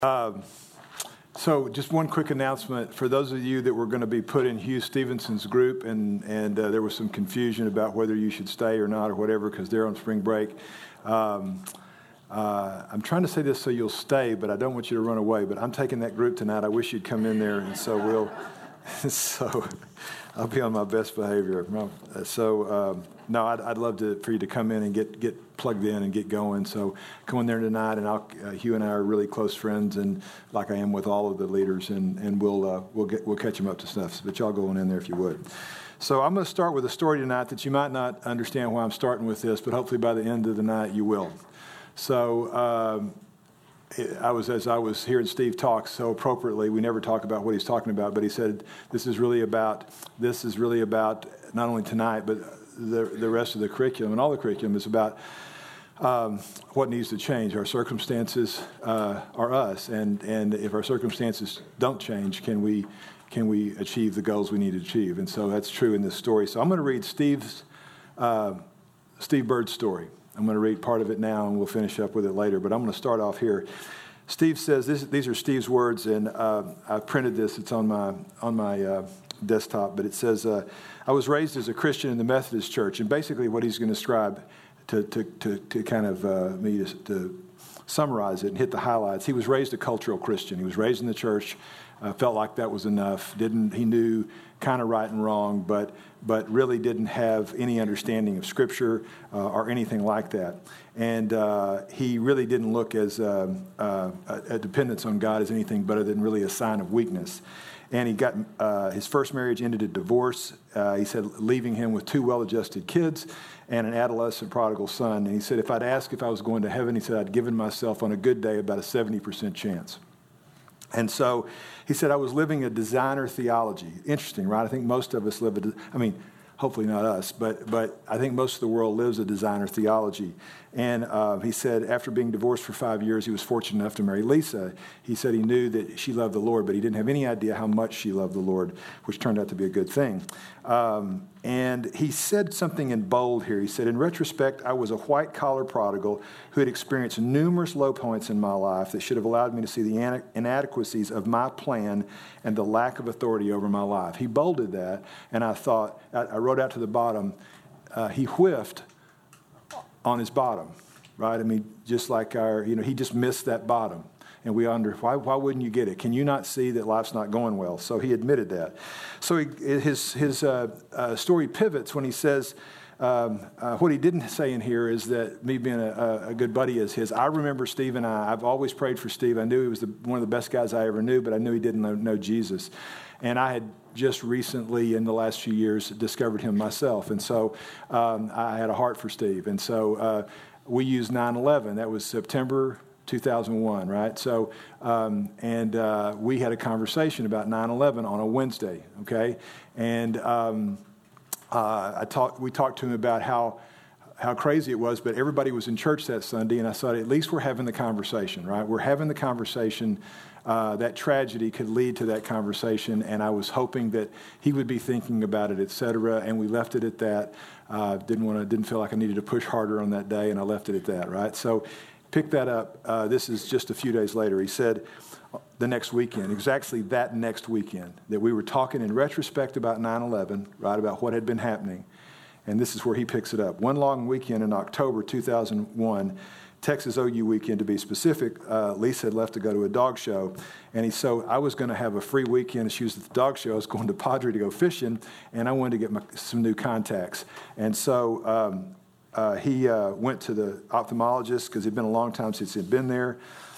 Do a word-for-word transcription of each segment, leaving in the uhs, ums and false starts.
Um, so just one quick announcement for those of you that were going to be put in Hugh Stevenson's group, and, and uh, there was some confusion about whether you should stay or not or whatever because they're on spring break. Um, uh, I'm trying to say this so you'll stay, but I don't want you to run away. But I'm taking that group tonight. I wish you'd come in there, and so we'll. so I'll be on my best behavior. So um, no, I'd, I'd love to for you to come in and get get plugged in and get going. So come in there tonight, and I'll, uh, Hugh and I are really close friends, and like I am with all of the leaders, and and we'll uh, we'll get we'll catch them up to stuff. But y'all go on in there if you would. So I'm going to start with a story tonight that you might not understand why I'm starting with this, but hopefully by the end of the night you will. So. Um, I was, as I was hearing Steve talk so appropriately, we never talk about what he's talking about, but he said, this is really about, this is really about not only tonight, but the the rest of the curriculum, and all the curriculum is about um, what needs to change. Our circumstances uh, are us, and, and if our circumstances don't change, can we can we achieve the goals we need to achieve? And so that's true in this story. So I'm going to read Steve's, uh, Steve Bird's story. I'm going to read part of it now, and we'll finish up with it later. But I'm going to start off here. Steve says, this, these are Steve's words, and uh, I printed this. It's on my on my uh, desktop. But it says, uh, I was raised as a Christian in the Methodist Church. And basically what he's going to describe, to, to, to, to kind of uh, me to, to summarize it and hit the highlights, he was raised a cultural Christian. He was raised in the church, uh, felt like that was enough. Didn't He knew kind of right and wrong, but but really didn't have any understanding of Scripture uh, or anything like that. And uh, he really didn't look as um, uh, a, a dependence on God as anything better than really a sign of weakness. And he got uh, his first marriage ended in divorce. Uh, he said, leaving him with two well-adjusted kids and an adolescent prodigal son. And he said, if I'd asked if I was going to heaven, he said, I'd given myself on a good day about a seventy percent chance. And so he said, I was living a designer theology. Interesting, right? I think most of us live a, I mean, hopefully not us, but but I think most of the world lives a designer theology. And uh, he said after being divorced for five years, he was fortunate enough to marry Lisa. He said he knew that she loved the Lord, but he didn't have any idea how much she loved the Lord, which turned out to be a good thing. Um, and he said something in bold here. He said, in retrospect, I was a white-collar prodigal who had experienced numerous low points in my life that should have allowed me to see the inadequacies of my plan and the lack of authority over my life. He bolded that, and I thought, I wrote out to the bottom, uh, he whiffed on his bottom, right? I mean, just like our, you know, he just missed that bottom. And we wonder, why why wouldn't you get it? Can you not see that life's not going well? So he admitted that. So he, his his uh, uh, story pivots when he says, um, uh, what he didn't say in here is that me being a, a good buddy is his. I remember Steve and I, I've always prayed for Steve. I knew he was the, one of the best guys I ever knew, but I knew he didn't know, know Jesus. And I had just recently, in the last few years, discovered him myself. And so um, I had a heart for Steve. And so uh, we used nine eleven. That was September two thousand one, right? So, um, and uh, we had a conversation about nine eleven on a Wednesday, okay? And um, uh, I talked. we talked to him about how how crazy it was, but everybody was in church that Sunday, and I thought, at least we're having the conversation, right? We're having the conversation. Uh, that tragedy could lead to that conversation, and I was hoping that he would be thinking about it, et cetera, and we left it at that. Uh, didn't want to, didn't feel like I needed to push harder on that day, and I left it at that, right? So pick that up. Uh, this is just a few days later. He said the next weekend, exactly that next weekend, that we were talking in retrospect about nine eleven, right, about what had been happening, and this is where he picks it up. One long weekend in October two thousand one, Texas O U weekend to be specific, uh, Lisa had left to go to a dog show, and he so I was going to have a free weekend. She was at the dog show. I was going to Padre to go fishing, and I wanted to get my, some new contacts. And so um, uh, he uh, went to the ophthalmologist because it'd been a long time since he'd been there.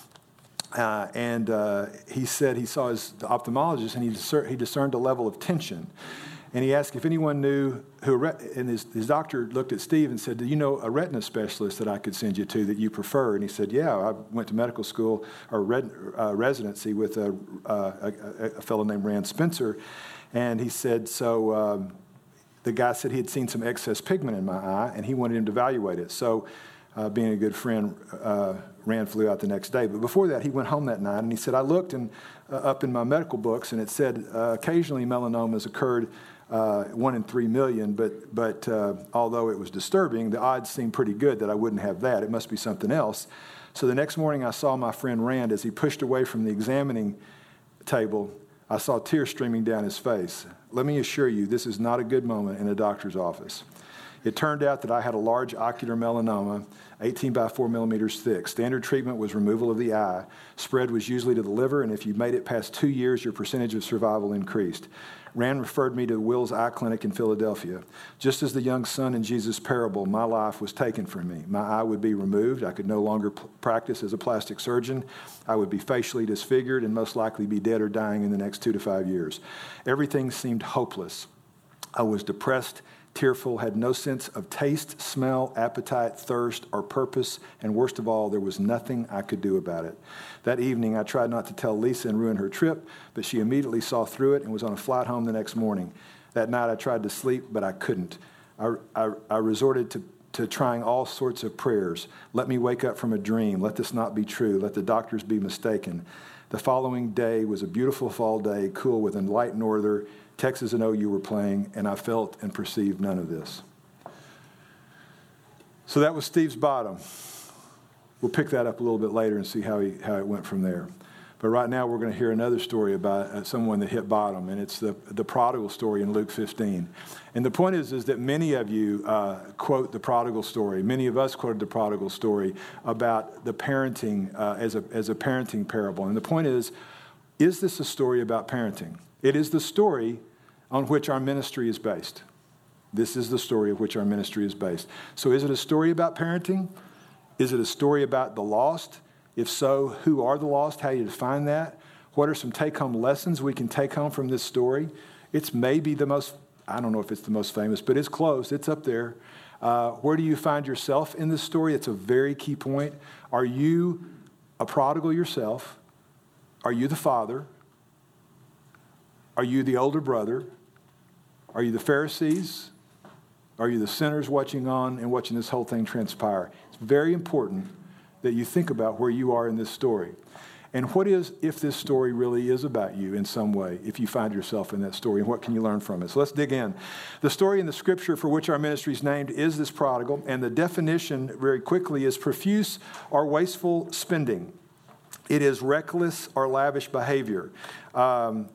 Uh, and uh, he said he saw his the ophthalmologist, and he, discer- he discerned a level of tension. And he asked if anyone knew who, and his, his doctor looked at Steve and said, do you know a retina specialist that I could send you to that you prefer? And he said, yeah, I went to medical school or red, uh, residency with a, uh, a, a fellow named Rand Spencer. And he said, so um, the guy said he had seen some excess pigment in my eye, and he wanted him to evaluate it. So uh, being a good friend, uh, Rand flew out the next day. But before that, he went home that night, and he said, I looked in, uh, up in my medical books, and it said uh, occasionally melanomas occurred Uh, one in three million, but but uh, although it was disturbing, the odds seemed pretty good that I wouldn't have that. It must be something else. So the next morning I saw my friend Rand as he pushed away from the examining table. I saw tears streaming down his face. Let me assure you, this is not a good moment in a doctor's office. It turned out that I had a large ocular melanoma, eighteen by four millimeters thick. Standard treatment was removal of the eye. Spread was usually to the liver, and if you made it past two years, your percentage of survival increased. Rand referred me to Will's Eye Clinic in Philadelphia. Just as the young son in Jesus' parable, my life was taken from me. My eye would be removed. I could no longer p- practice as a plastic surgeon. I would be facially disfigured and most likely be dead or dying in the next two to five years. Everything seemed hopeless. I was depressed, tearful, had no sense of taste, smell, appetite, thirst, or purpose, and worst of all, there was nothing I could do about it. That evening, I tried not to tell Lisa and ruin her trip, but she immediately saw through it and was on a flight home the next morning. That night, I tried to sleep, but I couldn't. I, I, I resorted to, to trying all sorts of prayers. Let me wake up from a dream. Let this not be true. Let the doctors be mistaken. The following day was a beautiful fall day, cool with a light norther. Texas and O U were playing, and I felt and perceived none of this. So that was Steve's bottom. We'll pick that up a little bit later and see how he how it went from there. But right now we're going to hear another story about uh, someone that hit bottom, and it's the, the prodigal story in Luke fifteen. And the point is, is that many of you uh, quote the prodigal story. Many of us quoted the prodigal story about the parenting uh, as a as a parenting parable. And the point is, is this a story about parenting? It is the story on which our ministry is based. This is the story of which our ministry is based. So is it a story about parenting? Is it a story about the lost? If so, who are the lost? How do you define that? What are some take-home lessons we can take home from this story? It's maybe the most, I don't know if it's the most famous, but it's close. It's up there. Uh, where do you find yourself in this story? It's a very key point. Are you a prodigal yourself? Are you the father? Are you the older brother? Are you the Pharisees? Are you the sinners watching on and watching this whole thing transpire? It's very important that you think about where you are in this story. And what is, if this story really is about you in some way, if you find yourself in that story, and what can you learn from it? So let's dig in. The story in the scripture for which our ministry is named is this prodigal, and the definition very quickly is profuse or wasteful spending. It is reckless or lavish behavior. Um,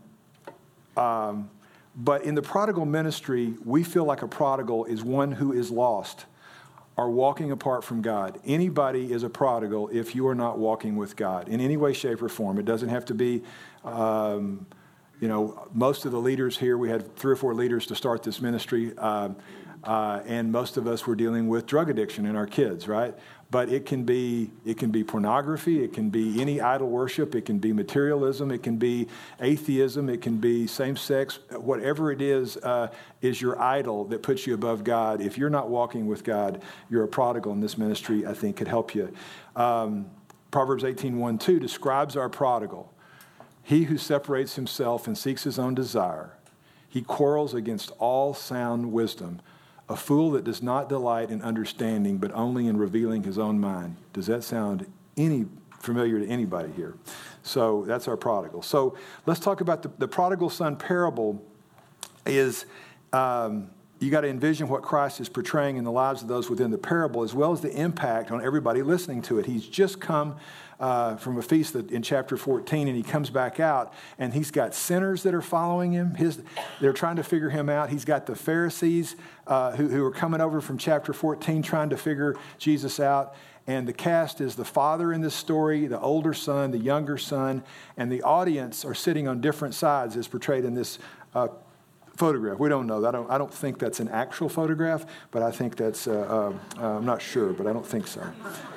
Um, but in the prodigal ministry, we feel like a prodigal is one who is lost or walking apart from God. Anybody is a prodigal if you are not walking with God in any way, shape, or form. It doesn't have to be, um, you know, most of the leaders here, we had three or four leaders to start this ministry, uh, uh, and most of us were dealing with drug addiction in our kids, right? But it can be it can be pornography, it can be any idol worship, it can be materialism, it can be atheism, it can be same-sex, whatever it is, uh, is your idol that puts you above God. If you're not walking with God, you're a prodigal, and this ministry, I think, could help you. Um, Proverbs eighteen one two describes our prodigal. He who separates himself and seeks his own desire, he quarrels against all sound wisdom. A fool that does not delight in understanding, but only in revealing his own mind. Does that sound any familiar to anybody here? So that's our prodigal. So let's talk about the, the prodigal son parable. Is um, you got to envision what Christ is portraying in the lives of those within the parable, as well as the impact on everybody listening to it. He's just come uh, from a feast that, in chapter fourteen, and he comes back out, and he's got sinners that are following him. His, they're trying to figure him out. He's got the Pharisees uh, who, who are coming over from chapter fourteen, trying to figure Jesus out. And the cast is the father in this story, the older son, the younger son, and the audience are sitting on different sides as portrayed in this uh, photograph. We don't know. I don't, I don't think that's an actual photograph, but I think that's, uh, uh, I'm not sure, but I don't think so.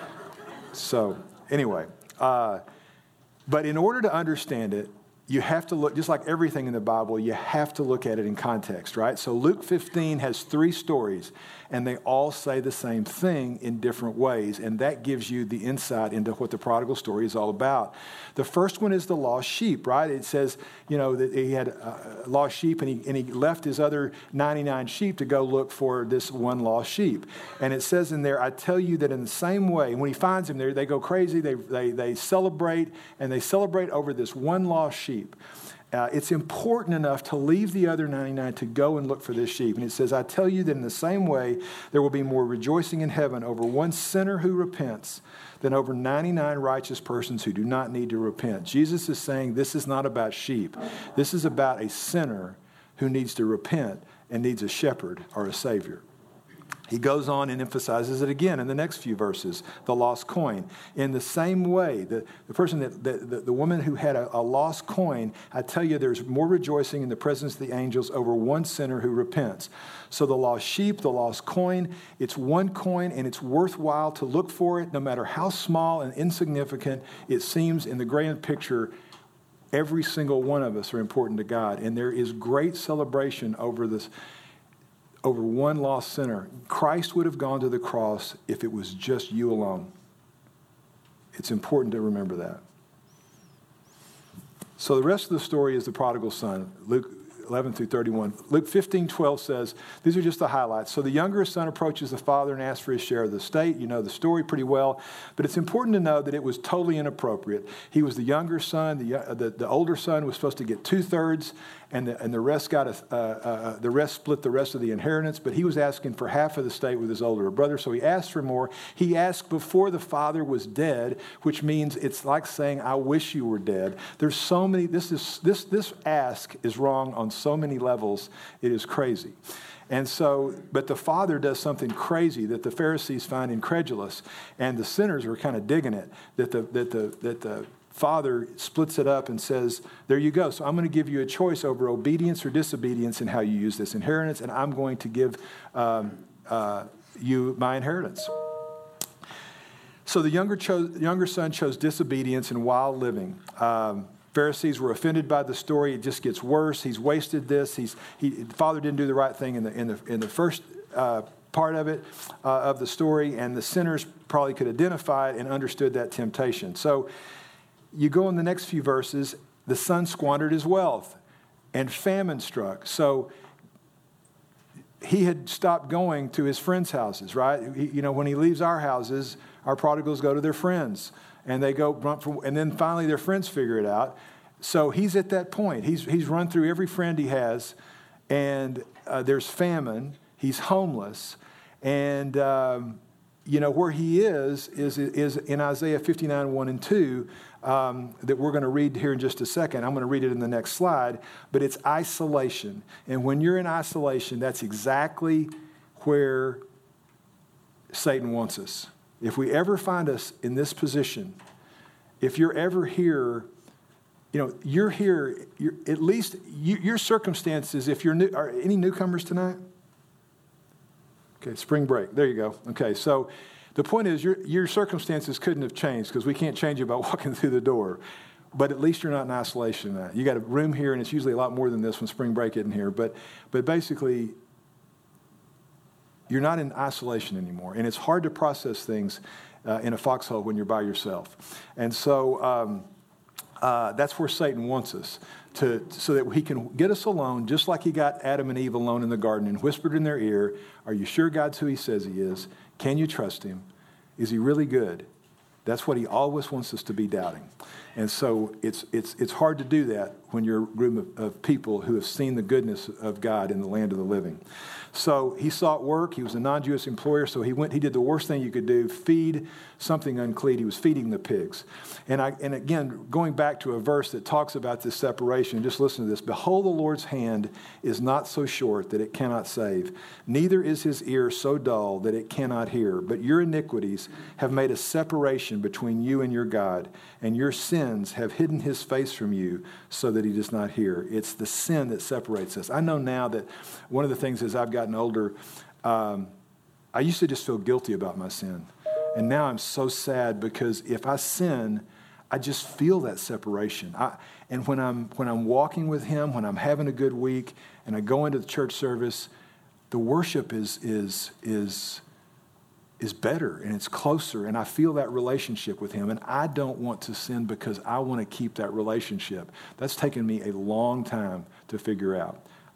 So anyway, uh, but in order to understand it, you have to look, just like everything in the Bible, you have to look at it in context, right? So Luke fifteen has three stories, and they all say the same thing in different ways, and that gives you the insight into what the prodigal story is all about. The first one is the lost sheep, right? It says, you know, that he had uh, lost sheep, and he, and he left his other ninety-nine sheep to go look for this one lost sheep. And it says in there, I tell you that in the same way, when he finds him there, they go crazy, they, they, they celebrate, and they celebrate over this one lost sheep. sheep. Uh, it's important enough to leave the other ninety-nine to go and look for this sheep. And it says, I tell you that in the same way, there will be more rejoicing in heaven over one sinner who repents than over ninety-nine righteous persons who do not need to repent. Jesus is saying this is not about sheep. This is about a sinner who needs to repent and needs a shepherd or a savior. He goes on and emphasizes it again in the next few verses, the lost coin. In the same way, the, the person, that the, the, the woman who had a, a lost coin, I tell you there's more rejoicing in the presence of the angels over one sinner who repents. So the lost sheep, the lost coin, it's one coin and it's worthwhile to look for it no matter how small and insignificant it seems in the grand picture. Every single one of us are important to God, and there is great celebration over this. Over one lost sinner. Christ would have gone to the cross if it was just you alone. It's important to remember that. So the rest of the story is the prodigal son, Luke eleven through thirty-one. Luke fifteen twelve says, these are just the highlights. So the younger son approaches the father and asks for his share of the estate. You know the story pretty well, but it's important to know that it was totally inappropriate. He was the younger son. The, the, the older son was supposed to get two-thirds, and the, and the rest got a, uh, uh, the rest split the rest of the inheritance, but he was asking for half of the estate with his older brother, so he asked for more. He asked before the father was dead, which means it's like saying, I wish you were dead. There's so many, this is this this ask is wrong on so many levels, it is crazy. And so, but the father does something crazy that the Pharisees find incredulous, and the sinners were kind of digging it, that the that the that the father splits it up and says, there you go. So I'm going to give you a choice over obedience or disobedience in how you use this inheritance, and I'm going to give um, uh, you my inheritance. So the younger chose, younger son chose disobedience and wild living. Um, Pharisees were offended by the story. It just gets worse. He's wasted this. He's he, the father didn't do the right thing in the in the in the first uh, part of it uh, of the story, and the sinners probably could identify it and understood that temptation. So you go in the next few verses. The son squandered his wealth, and famine struck. So he had stopped going to his friends' houses. Right? He, you know, when he leaves our houses, our prodigals go to their friends. And they go run for, and then finally their friends figure it out. So he's at that point. He's he's run through every friend he has, and uh, there's famine. He's homeless, and um, you know where he is is is in Isaiah fifty-nine one and two um, that we're going to read here in just a second. I'm going to read it in the next slide. But it's isolation, and when you're in isolation, that's exactly where Satan wants us. If we ever find us in this position, if you're ever here, you know, you're here, you're, at least you, your circumstances, if you're new, are any newcomers tonight? Okay, spring break. There you go. Okay, so the point is your, your circumstances couldn't have changed because we can't change it by walking through the door. But at least you're not in isolation tonight. You got a room here, and it's usually a lot more than this when spring break isn't here. But, but basically, you're not in isolation anymore, and it's hard to process things uh, in a foxhole when you're by yourself. And so um, uh, that's where Satan wants us, to, so that he can get us alone, just like he got Adam and Eve alone in the garden and whispered in their ear, are you sure God's who he says he is? Can you trust him? Is he really good? That's what he always wants us to be doubting. And so it's it's it's hard to do that when you're a group of, of people who have seen the goodness of God in the land of the living. So he sought work. He was a non-Jewish employer, so he went. He did the worst thing you could do: feed something unclean. He was feeding the pigs. And I and again, going back to a verse that talks about this separation. Just listen to this: "Behold, the Lord's hand is not so short that it cannot save, neither is his ear so dull that it cannot hear. But your iniquities have made a separation between you and your God, and your sins have hidden his face from you, so that he does not hear." It's the sin that separates us. I know now that one of the things as I've gotten older, um, I used to just feel guilty about my sin. And now I'm so sad because if I sin, I just feel that separation. I, and when I'm when I'm walking with him, when I'm having a good week, and I go into the church service, the worship is is is is better and it's closer, and I feel that relationship with him. And I don't want to sin because I want to keep that relationship. That's taken me a long time to figure out.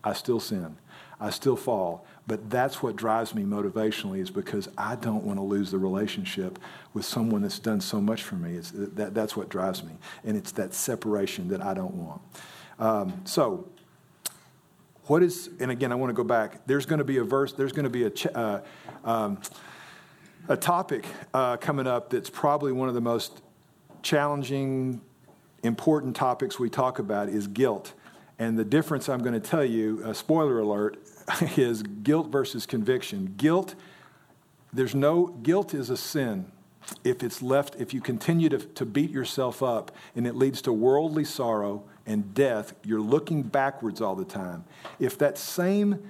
I still sin. I still fall. But that's what drives me motivationally, is because I don't want to lose the relationship with someone that's done so much for me. It's, that, that's what drives me. And it's that separation that I don't want. Um, so, what is, and again, I want to go back. There's going to be a verse, there's going to be a, ch- uh, um, a topic uh, coming up that's probably one of the most challenging, important topics we talk about is guilt. And the difference I'm going to tell you, uh, spoiler alert, is guilt versus conviction. Guilt, there's no, guilt is a sin. If it's left, if you continue to, to beat yourself up and it leads to worldly sorrow and death, you're looking backwards all the time. If that same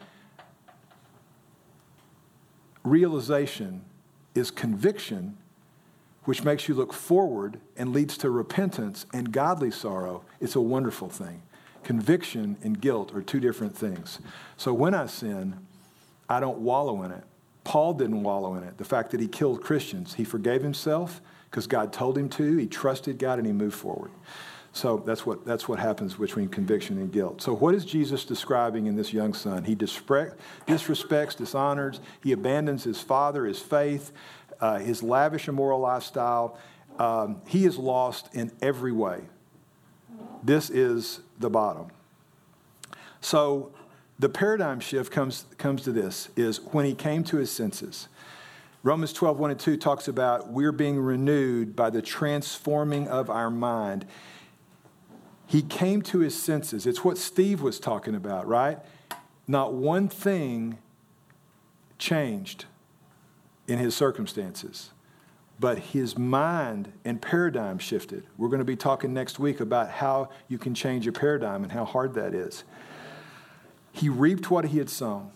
realization is conviction, which makes you look forward and leads to repentance and godly sorrow, it's a wonderful thing. Conviction and guilt are two different things. So when I sin, I don't wallow in it. Paul didn't wallow in it. The fact that he killed Christians, he forgave himself because God told him to. He trusted God and he moved forward. So that's what that's what happens between conviction and guilt. So what is Jesus describing in this young son? He disrespects, disrespects dishonors. He abandons his father, his faith, uh, his lavish immoral lifestyle. Um, he is lost in every way. This is the bottom. So the paradigm shift comes, comes to this, is when he came to his senses. Romans twelve, one and two talks about we're being renewed by the transforming of our mind. He came to his senses. It's what Steve was talking about, right? Not one thing changed in his circumstances, but his mind and paradigm shifted. We're going to be talking next week about how you can change your paradigm and how hard that is. He reaped what he had sown.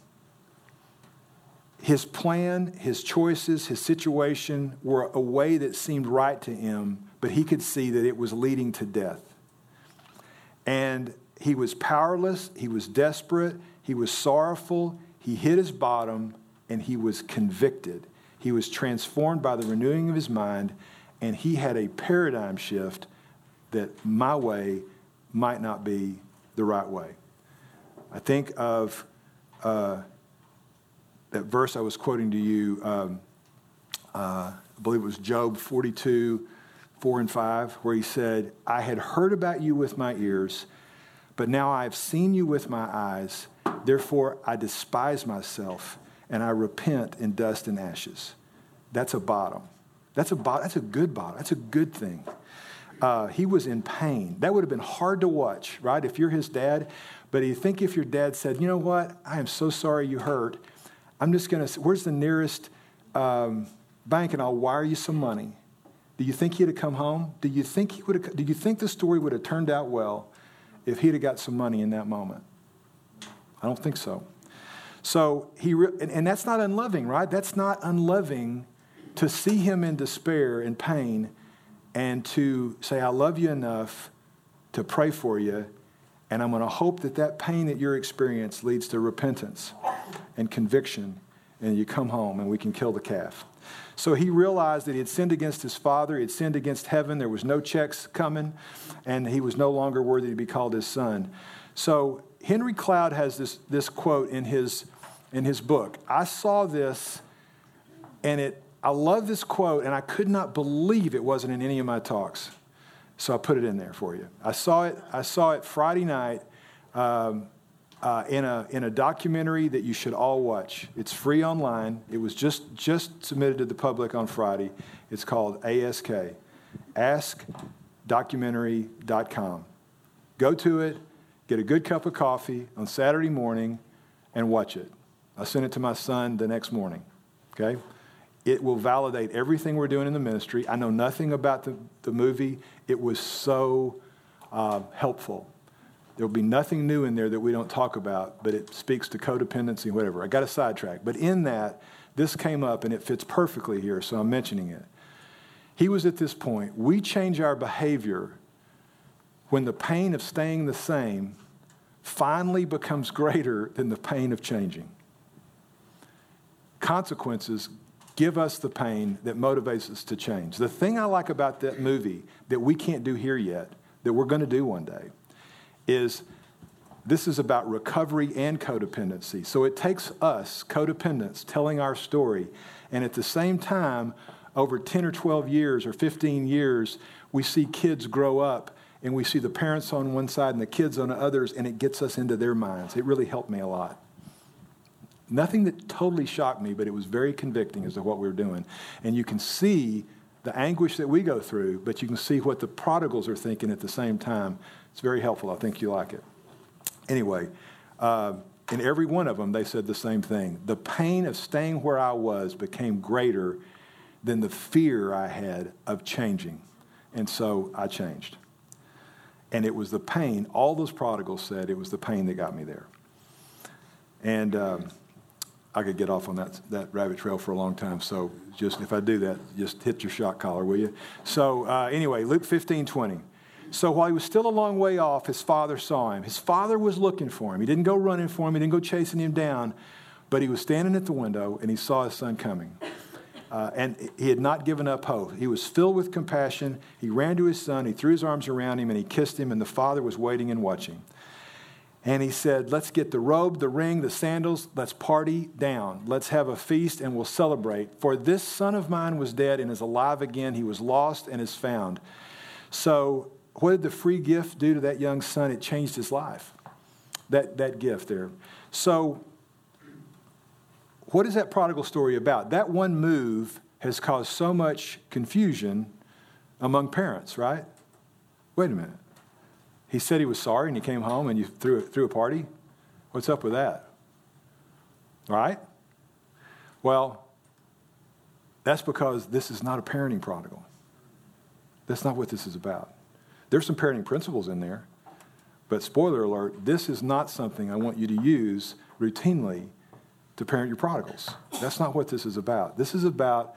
His plan, his choices, his situation were a way that seemed right to him, but he could see that it was leading to death. And he was powerless, he was desperate, he was sorrowful, he hit his bottom, and he was convicted. He was transformed by the renewing of his mind, and he had a paradigm shift that my way might not be the right way. I think of uh, that verse I was quoting to you, um, uh, I believe it was Job forty-two, four and five, where he said, I had heard about you with my ears, but now I have seen you with my eyes. Therefore, I despise myself, and I repent in dust and ashes. That's a bottom. That's a bottom. That's a good bottom. That's a good thing. Uh, he was in pain. That would have been hard to watch, right, if you're his dad. But you think if your dad said, you know what, I am so sorry you hurt. I'm just going to, where's the nearest um, bank, and I'll wire you some money. Do you think he'd have come home? Do you think he would have, do you think the story would have turned out well if he'd have got some money in that moment? I don't think so. So he, re- and, and that's not unloving, right? That's not unloving to see him in despair and pain and to say, I love you enough to pray for you, and I'm going to hope that that pain that you're experiencing leads to repentance and conviction, and you come home and we can kill the calf. So he realized that he had sinned against his father, he had sinned against heaven, there was no checks coming, and he was no longer worthy to be called his son. So Henry Cloud has this, this quote in his, in his book. I saw this, and it I love this quote, and I could not believe it wasn't in any of my talks. So I put it in there for you. I saw it. I saw it Friday night um, uh, in a in a documentary that you should all watch. It's free online. It was just just submitted to the public on Friday. It's called A S K, ask documentary dot com. Go to it, get a good cup of coffee on Saturday morning, and watch it. I sent it to my son the next morning. Okay. It will validate everything we're doing in the ministry. I know nothing about the, the movie. It was so uh, helpful. There will be nothing new in there that we don't talk about, but it speaks to codependency and whatever. I got a sidetrack. But in that, this came up, and it fits perfectly here, so I'm mentioning it. He was at this point. We change our behavior when the pain of staying the same finally becomes greater than the pain of changing. Consequences give us the pain that motivates us to change. The thing I like about that movie that we can't do here yet, that we're going to do one day, is This is about recovery and codependency. So it takes us, codependents, telling our story, and at the same time, over ten or twelve years or fifteen years, we see kids grow up, and we see the parents on one side and the kids on the others, and it gets us into their minds. It really helped me a lot. Nothing that totally shocked me, but it was very convicting as to what we were doing. And you can see the anguish that we go through, but you can see what the prodigals are thinking at the same time. It's very helpful. I think you like it. Anyway, uh, in every one of them, they said the same thing. The pain of staying where I was became greater than the fear I had of changing. And so I changed. And it was the pain, all those prodigals said, it was the pain that got me there. And um, I could get off on that, that rabbit trail for a long time. So just if I do that, just hit your shock collar, will you? So uh, anyway, Luke fifteen twenty. So while he was still a long way off, his father saw him. His father was looking for him. He didn't go running for him. He didn't go chasing him down. But he was standing at the window, and he saw his son coming. Uh, and he had not given up hope. He was filled with compassion. He ran to his son. He threw his arms around him, and he kissed him. And the father was waiting and watching. And he said, let's get the robe, the ring, the sandals. Let's party down. Let's have a feast, and we'll celebrate. For this son of mine was dead and is alive again. He was lost and is found. So what did the free gift do to that young son? It changed his life, that, that gift there. So what is that prodigal story about? That one move has caused so much confusion among parents, right? Wait a minute. He said he was sorry and he came home and you threw, threw a party? What's up with that? Right? Well, that's because this is not a parenting prodigal. That's not what this is about. There's some parenting principles in there, but spoiler alert, this is not something I want you to use routinely to parent your prodigals. That's not what this is about. This is about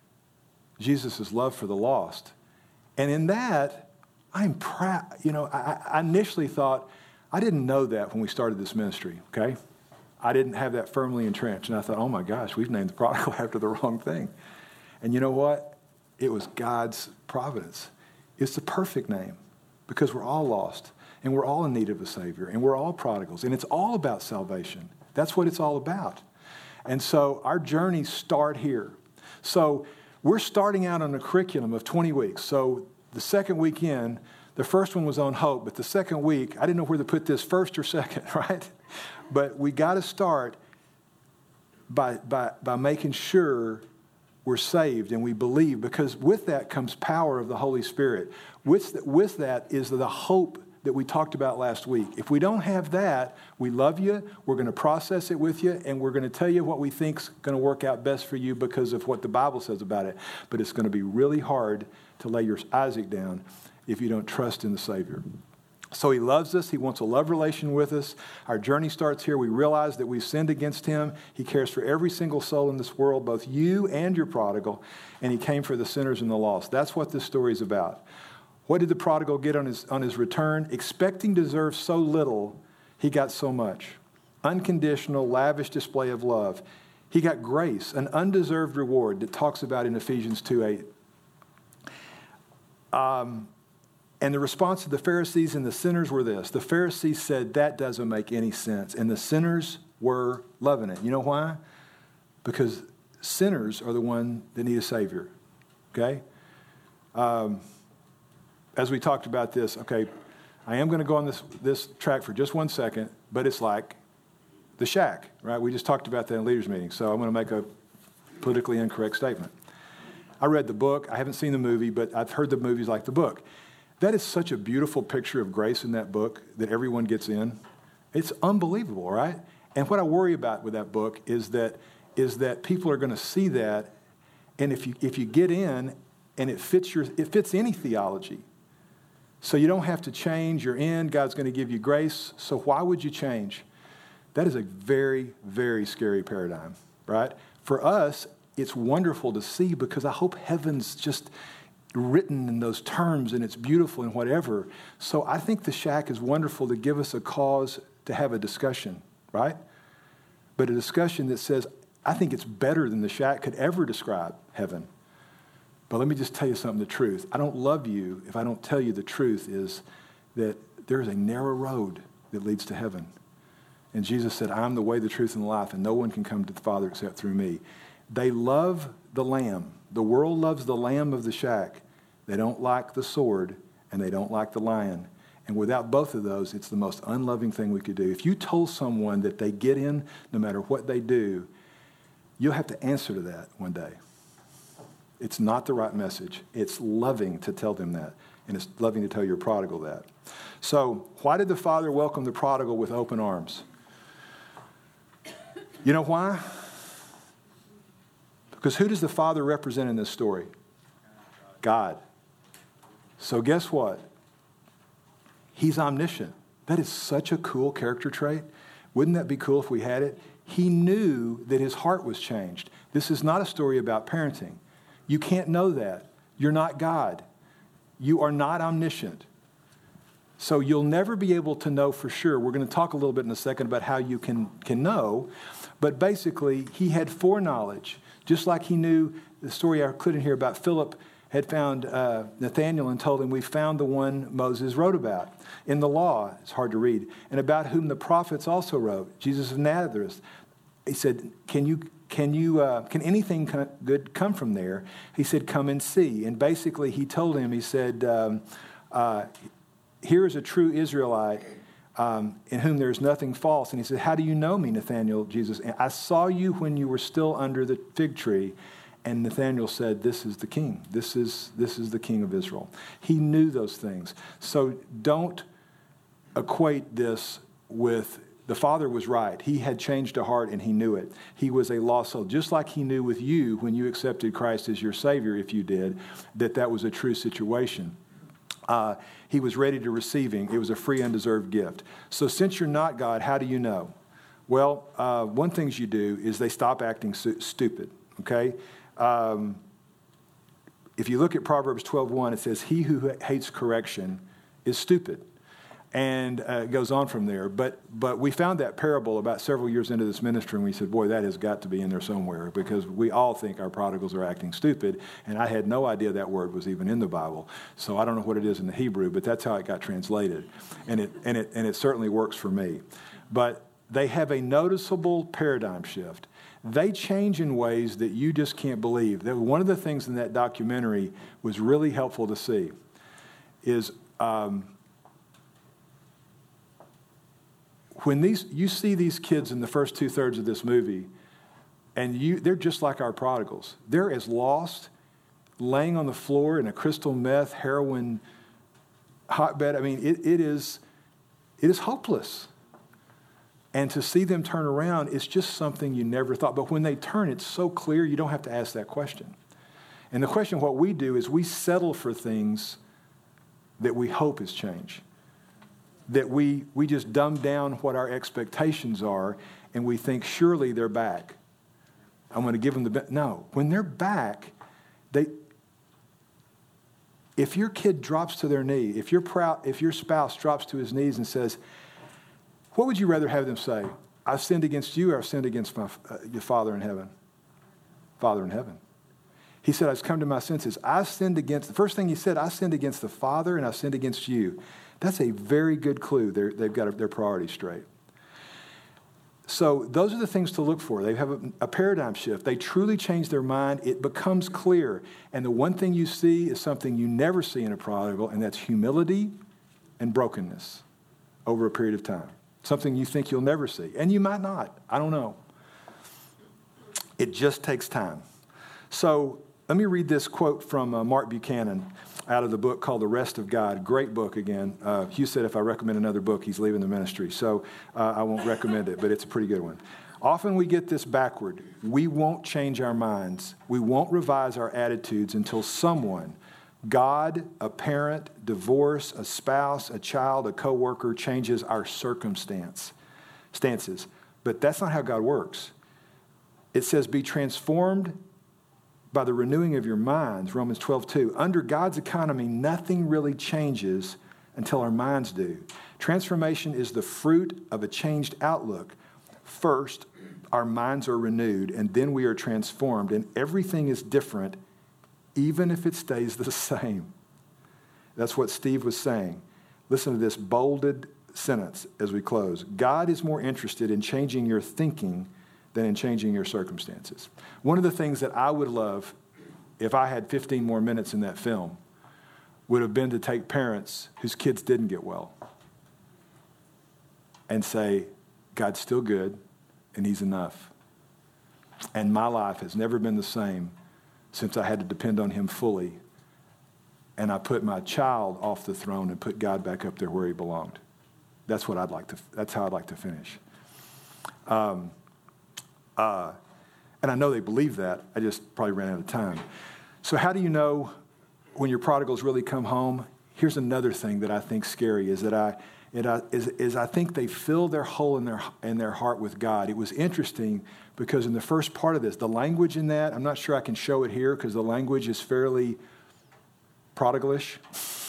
Jesus' love for the lost. And in that, I'm proud. You know, I, I initially thought, I didn't know that when we started this ministry, okay? I didn't have that firmly entrenched. And I thought, oh my gosh, we've named the prodigal after the wrong thing. And you know what? It was God's providence. It's the perfect name because we're all lost and we're all in need of a Savior and we're all prodigals. And it's all about salvation. That's what it's all about. And so our journeys start here. So we're starting out on a curriculum of twenty weeks. So the second weekend, the first one was on hope, but the second week, I didn't know where to put this, first or second, right? But we got to start by, by, by making sure we're saved and we believe, because with that comes power of the Holy Spirit. With, with that is the hope that we talked about last week. If we don't have that, we love you, we're going to process it with you, and we're going to tell you what we think's going to work out best for you because of what the Bible says about it. But it's going to be really hard to lay your Isaac down if you don't trust in the Savior. So he loves us. He wants a love relation with us. Our journey starts here. We realize that we've sinned against him. He cares for every single soul in this world, both you and your prodigal, and he came for the sinners and the lost. That's what this story is about. What did the prodigal get on his, on his return? Expecting to deserve so little, he got so much. Unconditional, lavish display of love. He got grace, an undeserved reward that talks about in Ephesians two eight. Um... And the response of the Pharisees and the sinners were this. The Pharisees said, that doesn't make any sense. And the sinners were loving it. You know why? Because sinners are the one that need a Savior. Okay? Um, as we talked about this, okay, I am going to go on this, this track for just one second, but it's like the shack, right? We just talked about that in leaders' meeting. So I'm going to make a politically incorrect statement. I read the book. I haven't seen the movie, but I've heard the movies like the book. That is such a beautiful picture of grace in that book that everyone gets in. It's unbelievable, right? And what I worry about with that book is that is that people are going to see that, and if you if you get in and it fits your it fits any theology, so you don't have to change. You're in. God's going to give you grace. So why would you change? That is a very very scary paradigm, right? For us, it's wonderful to see because I hope heaven's just written in those terms and it's beautiful and whatever. So I think the shack is wonderful to give us a cause to have a discussion, right? But a discussion that says, I think it's better than the shack could ever describe heaven. But let me just tell you something, the truth. I don't love you if I don't tell you the truth is that there's a narrow road that leads to heaven. And Jesus said, I'm the way, the truth, and the life, and no one can come to the Father except through me. They love the lamb. The world loves the lamb of the shack. They don't like the sword, and they don't like the lion. And without both of those, it's the most unloving thing we could do. If you told someone that they get in no matter what they do, you'll have to answer to that one day. It's not the right message. It's loving to tell them that, and it's loving to tell your prodigal that. So why did the Father welcome the prodigal with open arms? You know why? Because who does the Father represent in this story? God. So guess what? He's omniscient. That is such a cool character trait. Wouldn't that be cool if we had it? He knew that his heart was changed. This is not a story about parenting. You can't know that. You're not God. You are not omniscient. So you'll never be able to know for sure. We're going to talk a little bit in a second about how you can, can know. But basically, he had foreknowledge. Just like he knew the story I included here about Philip had found uh, Nathanael and told him, we found the one Moses wrote about in the law. It's hard to read. And about whom the prophets also wrote, Jesus of Nazareth. He said, can you, can you, uh, can anything co- good come from there? He said, come and see. And basically he told him, he said, um, uh, here is a true Israelite um, in whom there is nothing false. And he said, how do you know me, Nathanael, Jesus? And I saw you when you were still under the fig tree. And Nathanael said, this is the king. This is, this is the king of Israel. He knew those things. So don't equate this with, the Father was right. He had changed a heart and he knew it. He was a lost soul. Just like he knew with you when you accepted Christ as your Savior, if you did, that that was a true situation. Uh, he was ready to receiving. It was a free, undeserved gift. So since you're not God, how do you know? Well, uh, one thing you do is they stop acting su- stupid, okay? Um, if you look at Proverbs twelve one, it says, he who hates correction is stupid. And uh, it goes on from there. But but we found that parable about several years into this ministry, and we said, boy, that has got to be in there somewhere, because we all think our prodigals are acting stupid. And I had no idea that word was even in the Bible. So I don't know what it is in the Hebrew, but that's how it got translated. And it and it and it certainly works for me. But they have a noticeable paradigm shift. They change in ways that you just can't believe. One of the things in that documentary was really helpful to see is um, when these you see these kids in the first two thirds of this movie, and you they're just like our prodigals. They're as lost, laying on the floor in a crystal meth, heroin hotbed. I mean, it, it is it is hopeless. And to see them turn around is just something you never thought. But when they turn, it's so clear, you don't have to ask that question. And the question, what we do is we settle for things that we hope is change. That we, we just dumb down what our expectations are, and we think, surely they're back. I'm going to give them the best. No, when they're back, they... if your kid drops to their knee, if your proud, if your spouse drops to his knees and says, what would you rather have them say? I've sinned against you, or I've sinned against my uh, your Father in heaven? Father in heaven. He said, I've come to my senses. I sinned against, the first thing he said, I sinned against the Father and I sinned against you. That's a very good clue. They're, they've got their priorities straight. So those are the things to look for. They have a, a paradigm shift. They truly change their mind. It becomes clear. And the one thing you see is something you never see in a prodigal, and that's humility and brokenness over a period of time. Something you think you'll never see. And you might not. I don't know. It just takes time. So let me read this quote from uh, Mark Buchanan out of the book called The Rest of God. Great book again. Uh, Hugh said if I recommend another book, he's leaving the ministry. So uh, I won't recommend it, but it's a pretty good one. Often we get this backward. We won't change our minds. We won't revise our attitudes until someone, God, a parent, divorce, a spouse, a child, a coworker, changes our circumstance, stances. But that's not how God works. It says, be transformed by the renewing of your minds, Romans twelve two. Under God's economy, nothing really changes until our minds do. Transformation is the fruit of a changed outlook. First, our minds are renewed, and then we are transformed, and everything is different, even if it stays the same. That's what Steve was saying. Listen to this bolded sentence as we close. God is more interested in changing your thinking than in changing your circumstances. One of the things that I would love, if I had fifteen more minutes in that film, would have been to take parents whose kids didn't get well and say, God's still good and he's enough. And my life has never been the same since I had to depend on him fully. And I put my child off the throne and put God back up there where he belonged. That's what I'd like to, that's how I'd like to finish. Um, uh, and I know they believe that. I just probably ran out of time. So how do you know when your prodigals really come home? Here's another thing that I think's scary is that I, it, uh, is, is I think they fill their hole in their, in their heart with God. It was interesting because in the first part of this, the language in that, I'm not sure I can show it here because the language is fairly prodigalish,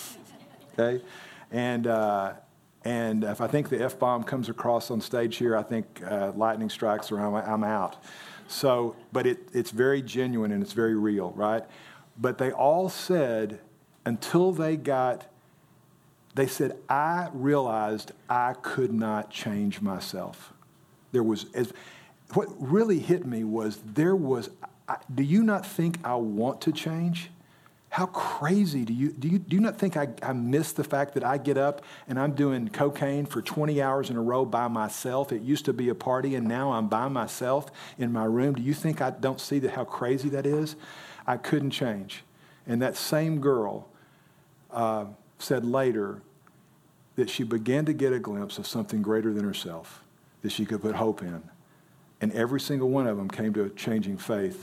okay? And uh, and if I think the F-bomb comes across on stage here, I think uh, lightning strikes or I'm, I'm out. So, but it, it's very genuine and it's very real, right? But they all said, until they got, they said, I realized I could not change myself. There was, as, what really hit me was there was, I, do you not think I want to change? How crazy do you, do you, do you not think I, I miss the fact that I get up and I'm doing cocaine for twenty hours in a row by myself? It used to be a party and now I'm by myself in my room. Do you think I don't see that how crazy that is? I couldn't change. And that same girl uh, said later that she began to get a glimpse of something greater than herself that she could put hope in. And every single one of them came to a changing faith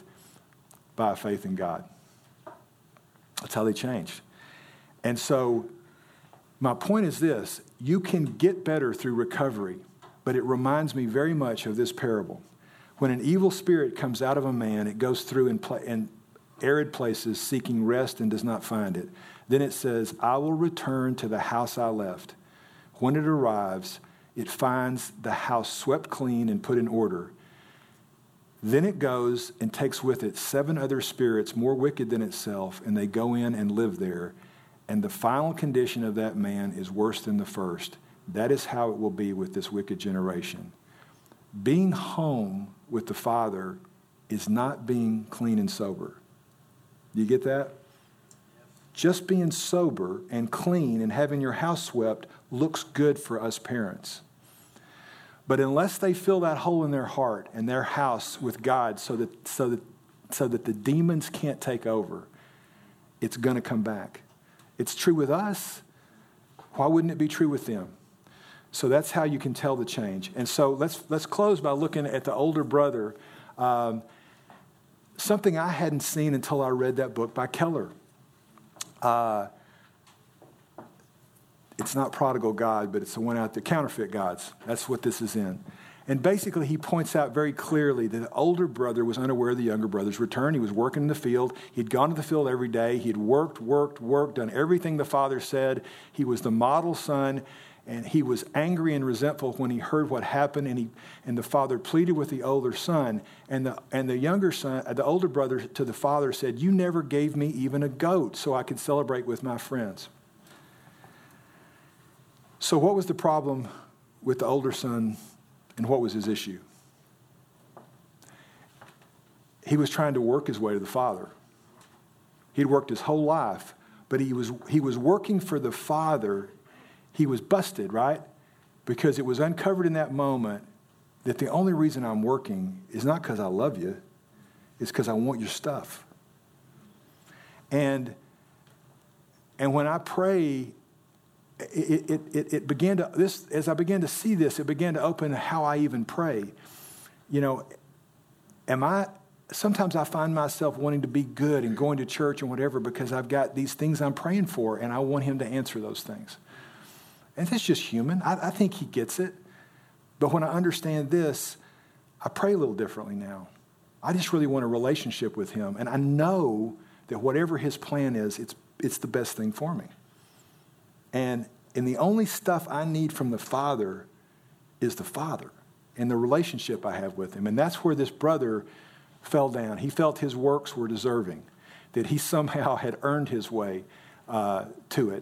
by faith in God. That's how they changed. And so my point is this, you can get better through recovery, but it reminds me very much of this parable. When an evil spirit comes out of a man, it goes through in, pla- in arid places seeking rest and does not find it. Then it says, I will return to the house I left. When it arrives, it finds the house swept clean and put in order. Then it goes and takes with it seven other spirits more wicked than itself, and they go in and live there. And the final condition of that man is worse than the first. That is how it will be with this wicked generation. Being home with the Father is not being clean and sober. Do you get that? Just being sober and clean and having your house swept looks good for us parents. But unless they fill that hole in their heart and their house with God so that so that so that the demons can't take over, it's going to come back. It's true with us. Why wouldn't it be true with them? So that's how you can tell the change. And so let's let's close by looking at the older brother. Um, something I hadn't seen until I read that book by Keller. Uh, It's not prodigal God, but it's the one out there, counterfeit gods. That's what this is in. And basically, he points out very clearly that the older brother was unaware of the younger brother's return. He was working in the field. He'd gone to the field every day. He'd worked, worked, worked, done everything the father said. He was the model son, and he was angry and resentful when he heard what happened, and he and the father pleaded with the older son. And the and the younger son, the older brother to the father said, "You never gave me even a goat so I could celebrate with my friends." So what was the problem with the older son, and what was his issue? He was trying to work his way to the father. He'd worked his whole life, but he was he was working for the father. He was busted, right? Because it was uncovered in that moment that the only reason I'm working is not because I love you, it's because I want your stuff. And and when I pray, It, it, it, it began to, this, as I began to see this, it began to open how I even pray. You know, am I, sometimes I find myself wanting to be good and going to church and whatever because I've got these things I'm praying for and I want him to answer those things. And that's just human. I, I think he gets it. But when I understand this, I pray a little differently now. I just really want a relationship with him. And I know that whatever his plan is, it's it's the best thing for me. And, and the only stuff I need from the Father is the Father and the relationship I have with him. And that's where this brother fell down. He felt his works were deserving, that he somehow had earned his way uh, to it.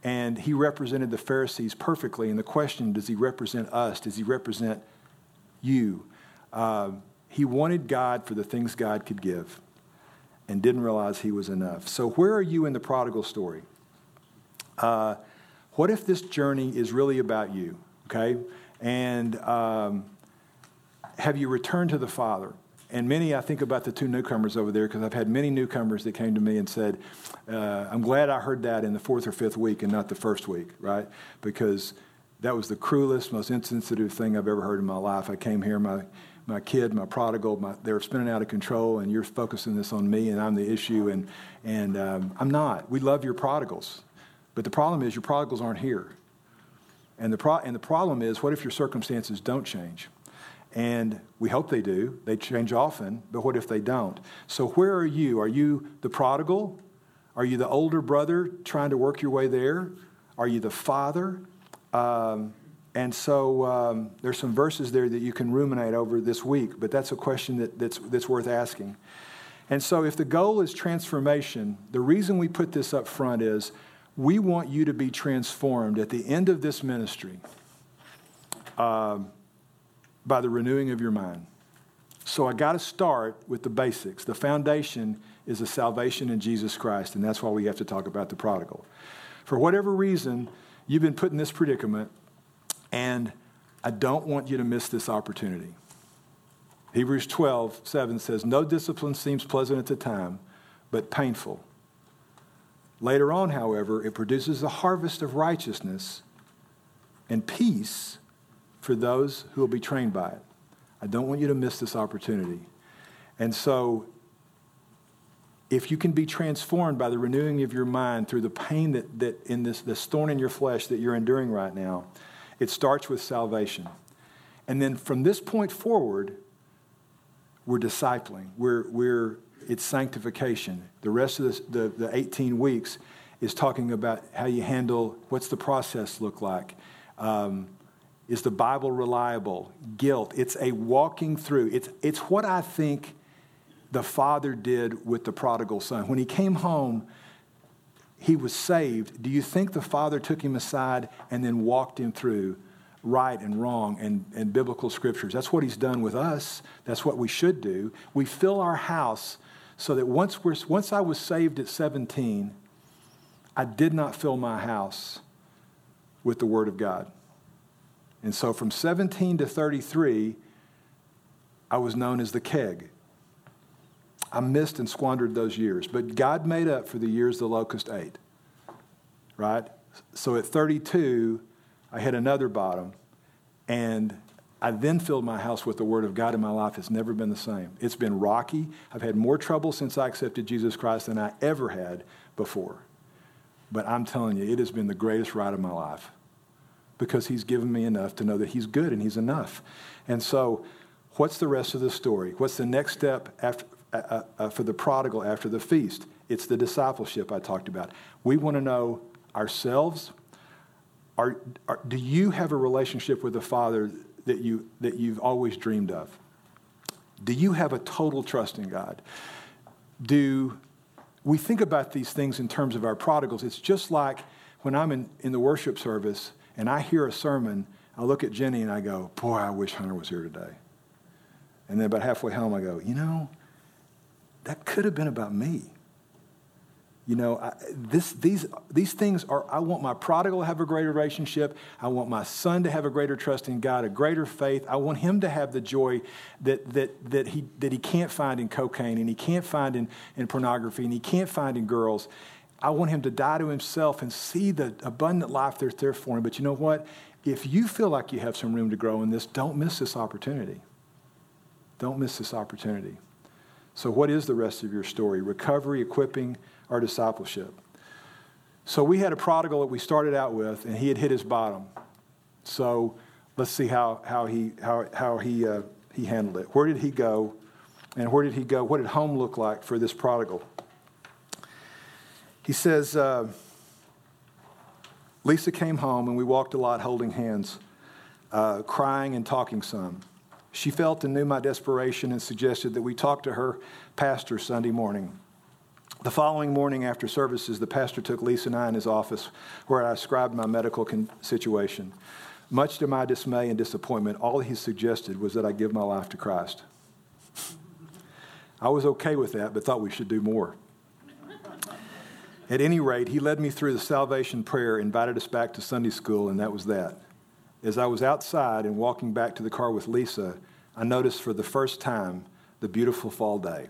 And he represented the Pharisees perfectly. And the question, does he represent us? Does he represent you? Uh, he wanted God for the things God could give and didn't realize he was enough. So where are you in the prodigal story? Uh, what if this journey is really about you, okay? And um, have you returned to the Father? And many, I think about the two newcomers over there, because I've had many newcomers that came to me and said, uh, I'm glad I heard that in the fourth or fifth week and not the first week, right? Because that was the cruelest, most insensitive thing I've ever heard in my life. I came here, my my kid, my prodigal, my, they were spinning out of control, and you're focusing this on me, and I'm the issue, and, and um, I'm not. We love your prodigals. But the problem is your prodigals aren't here. And the, pro- and the problem is, what if your circumstances don't change? And we hope they do. They change often, but what if they don't? So where are you? Are you the prodigal? Are you the older brother trying to work your way there? Are you the father? Um, and so um, there's some verses there that you can ruminate over this week, but that's a question that, that's, that's worth asking. And so if the goal is transformation, the reason we put this up front is we want you to be transformed at the end of this ministry. Um, by the renewing of your mind. So I got to start with the basics. The foundation is a salvation in Jesus Christ, and that's why we have to talk about the prodigal. For whatever reason, you've been put in this predicament, and I don't want you to miss this opportunity. Hebrews twelve seven says, no discipline seems pleasant at the time, but painful. Later on, however, it produces a harvest of righteousness and peace for those who will be trained by it. I don't want you to miss this opportunity. And so, if you can be transformed by the renewing of your mind through the pain that, that in this, this thorn in your flesh that you're enduring right now, it starts with salvation. And then from this point forward, we're discipling. We're, we're, it's sanctification. The rest of this, the, the eighteen weeks is talking about how you handle, what's the process look like? Um, Is the Bible reliable? Guilt. It's a walking through. It's, it's what I think the Father did with the prodigal son. When he came home, he was saved. Do you think the Father took him aside and then walked him through right and wrong and, and biblical scriptures? That's what he's done with us. That's what we should do. We fill our house so that once we're, once I was saved at seventeen, I did not fill my house with the Word of God. And so from seventeen to thirty-three, I was known as the keg. I missed and squandered those years, but God made up for the years the locust ate, right? So at thirty-two, I hit another bottom, and I then filled my house with the Word of God, and my life has never been the same. It's been rocky. I've had more trouble since I accepted Jesus Christ than I ever had before. But I'm telling you, it has been the greatest ride of my life, because he's given me enough to know that he's good and he's enough. And so what's the rest of the story? What's the next step after, uh, uh, for the prodigal after the feast? It's the discipleship I talked about. We want to know ourselves. Are, are, do you have a relationship with the Father that, you, that you've always dreamed of? Do you have a total trust in God? Do we think about these things in terms of our prodigals? It's just like when I'm in, in the worship service and I hear a sermon, I look at Jenny and I go, boy, I wish Hunter was here today. And then about halfway home, I go, you know, that could have been about me. You know, I, this, these, these things are, I want my prodigal to have a greater relationship. I want my son to have a greater trust in God, a greater faith. I want him to have the joy that, that, that, he, that he can't find in cocaine, and he can't find in, in pornography, and he can't find in girls. I want him to die to himself and see the abundant life that's there for him. But you know what? If you feel like you have some room to grow in this, don't miss this opportunity. Don't miss this opportunity. So what is the rest of your story? Recovery, equipping, or discipleship? So we had a prodigal that we started out with, and he had hit his bottom. So let's see how, how he, how, how he, uh, he handled it. Where did he go? And where did he go? What did home look like for this prodigal? He says, uh, Lisa came home and we walked a lot holding hands, uh, crying and talking some. She felt and knew my desperation and suggested that we talk to her pastor Sunday morning. The following morning after services, the pastor took Lisa and I in his office where I described my medical con- situation. Much to my dismay and disappointment, all he suggested was that I give my life to Christ. I was okay with that, but thought we should do more. At any rate, he led me through the salvation prayer, invited us back to Sunday school, and that was that. As I was outside and walking back to the car with Lisa, I noticed for the first time the beautiful fall day.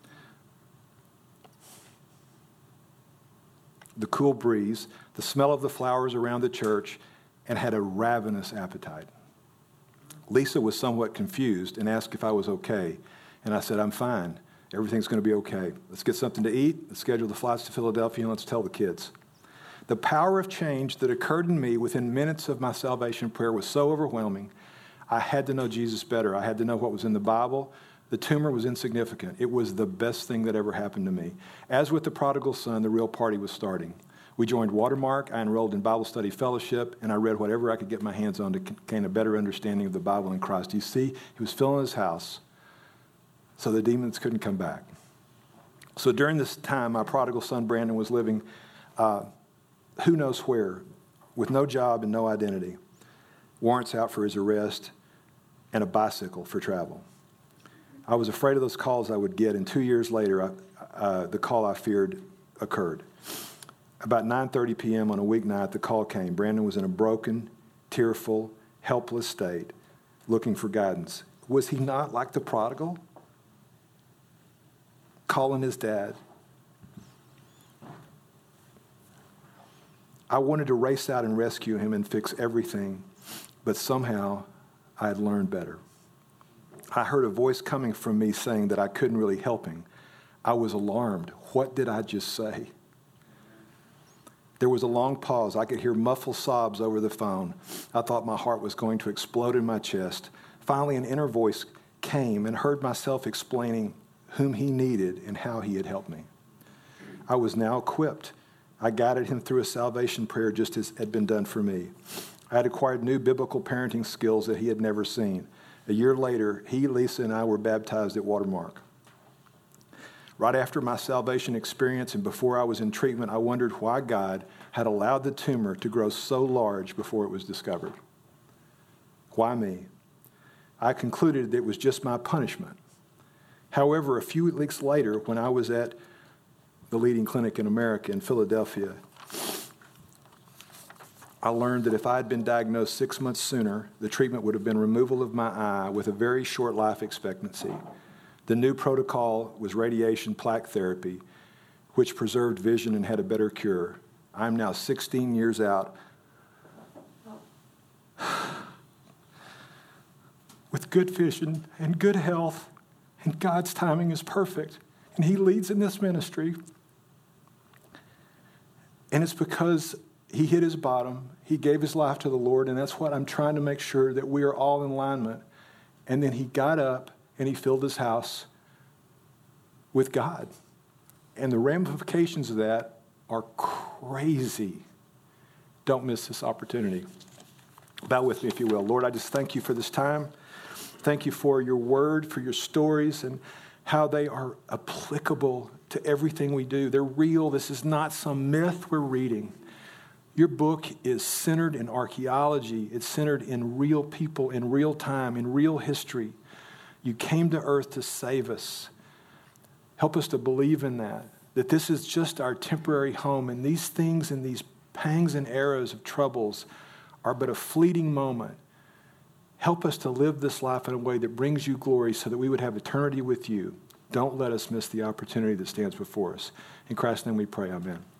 The cool breeze, the smell of the flowers around the church, and had a ravenous appetite. Lisa was somewhat confused and asked if I was okay, and I said, I'm fine. Everything's going to be okay. Let's get something to eat. Let's schedule the flights to Philadelphia, and let's tell the kids. The power of change that occurred in me within minutes of my salvation prayer was so overwhelming, I had to know Jesus better. I had to know what was in the Bible. The tumor was insignificant. It was the best thing that ever happened to me. As with the prodigal son, the real party was starting. We joined Watermark. I enrolled in Bible study fellowship, and I read whatever I could get my hands on to gain a better understanding of the Bible and Christ. You see, he was filling his house so the demons couldn't come back. So during this time, my prodigal son, Brandon, was living uh, who knows where, with no job and no identity, warrants out for his arrest, and a bicycle for travel. I was afraid of those calls I would get, and two years later, I, uh, the call I feared occurred. About nine thirty p.m. on a weeknight, the call came. Brandon was in a broken, tearful, helpless state, looking for guidance. Was he not like the prodigal? Calling his dad. I wanted to race out and rescue him and fix everything, but somehow I had learned better. I heard a voice coming from me saying that I couldn't really help him. I was alarmed. What did I just say? There was a long pause. I could hear muffled sobs over the phone. I thought my heart was going to explode in my chest. Finally, an inner voice came and heard myself explaining whom he needed and how he had helped me. I was now equipped. I guided him through a salvation prayer just as had been done for me. I had acquired new biblical parenting skills that he had never seen. A year later, he, Lisa, and I were baptized at Watermark. Right after my salvation experience and before I was in treatment, I wondered why God had allowed the tumor to grow so large before it was discovered. Why me? I concluded that it was just my punishment. However, a few weeks later, when I was at the leading clinic in America in Philadelphia, I learned that if I had been diagnosed six months sooner, the treatment would have been removal of my eye with a very short life expectancy. The new protocol was radiation plaque therapy, which preserved vision and had a better cure. I'm now sixteen years out with good vision and good health, and God's timing is perfect, and he leads in this ministry. And it's because he hit his bottom, he gave his life to the Lord, and that's what I'm trying to make sure that we are all in alignment. And then he got up and he filled his house with God. And the ramifications of that are crazy. Don't miss this opportunity. Bow with me, if you will. Lord, I just thank you for this time. Thank you for your word, for your stories, and how they are applicable to everything we do. They're real. This is not some myth we're reading. Your book is centered in archaeology. It's centered in real people, in real time, in real history. You came to earth to save us. Help us to believe in that, that this is just our temporary home, and these things and these pangs and arrows of troubles are but a fleeting moment. Help us to live this life in a way that brings you glory so that we would have eternity with you. Don't let us miss the opportunity that stands before us. In Christ's name we pray, amen.